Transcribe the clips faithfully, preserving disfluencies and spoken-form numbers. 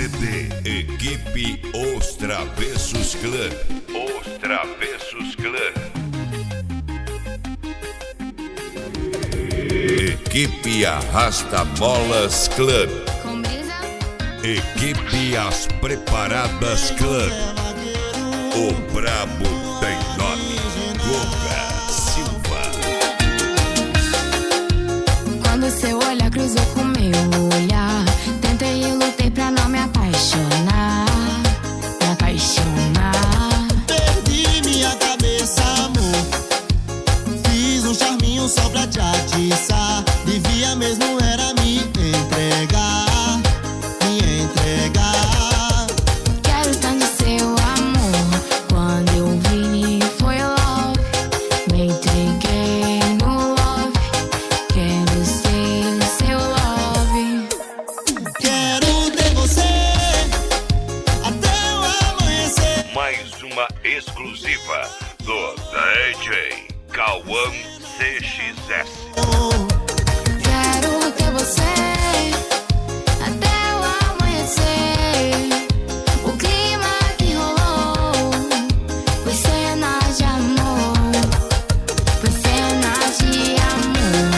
C D Equipe Os Travessos Club. Os Travessos Club. Equipe Arrasta Bolas Club. Equipe As Preparadas Club. O brabo tem nome, Guga Silva. Quando seu olhar cruzou com meu olhar, tentei e lutei pra não me apaixonar, me apaixonar. Perdi minha cabeça, amor. Fiz um charminho só pra te atiçar. Devia mesmo era me entregar, me entregar. Quero tanto seu amor. Quando eu vi foi love. Me entreguei no love. Quero ser seu love. Quero ter você até o amanhecer. Mais uma exclusiva do D J Cauã C X S. Quero ter você até o amanhecer. O clima que rolou foi cenas de amor, foi cenas de amor.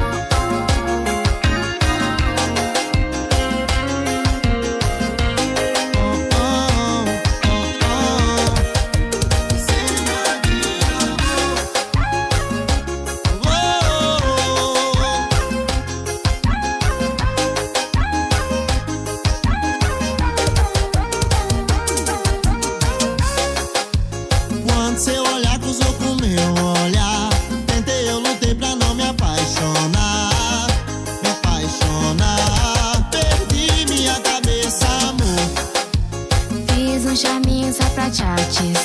Oh, oh, oh, oh. Cena de amor. Oh, oh, oh. Quando seu olhar cruzou com meu olhar, tentei, eu lutei pra não me apaixonar, me apaixonar. Perdi minha cabeça, amor. Fiz um charminho só pra te atiçar.